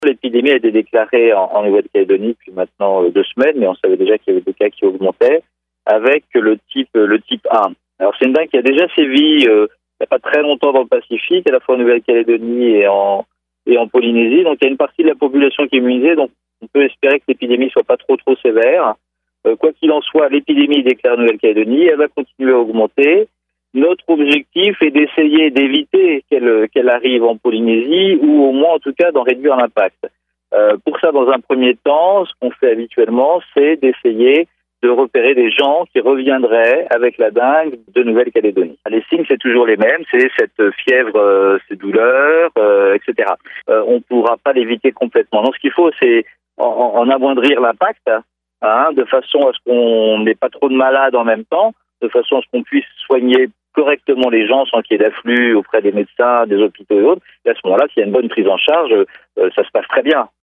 L'épidémie a été déclarée en Nouvelle-Calédonie depuis maintenant 2 semaines, mais on savait déjà qu'il y avait des cas qui augmentaient, avec le type 1. Alors c'est une dingue qui a déjà sévi il n'y a pas très longtemps dans le Pacifique, à la fois en Nouvelle-Calédonie et en Polynésie. Donc il y a une partie de la population qui est immunisée, donc on peut espérer que l'épidémie soit pas trop sévère. Quoi qu'il en soit, l'épidémie est déclarée en Nouvelle-Calédonie, elle va continuer à augmenter. Notre objectif est d'essayer d'éviter qu'elle arrive en Polynésie, ou au moins en tout cas d'en réduire l'impact. Pour ça, dans un premier temps, ce qu'on fait habituellement, c'est d'essayer de repérer des gens qui reviendraient avec la dengue de Nouvelle-Calédonie. Les signes, c'est toujours les mêmes, c'est cette fièvre, ces douleurs, etc. On ne pourra pas l'éviter complètement. Donc ce qu'il faut, c'est en amoindrir l'impact, de façon à ce qu'on n'ait pas trop de malades en même temps, de façon à ce qu'on puisse soigner correctement les gens sans qu'il y ait d'afflux auprès des médecins, des hôpitaux et autres. Et à ce moment-là, s'il y a une bonne prise en charge, ça se passe très bien.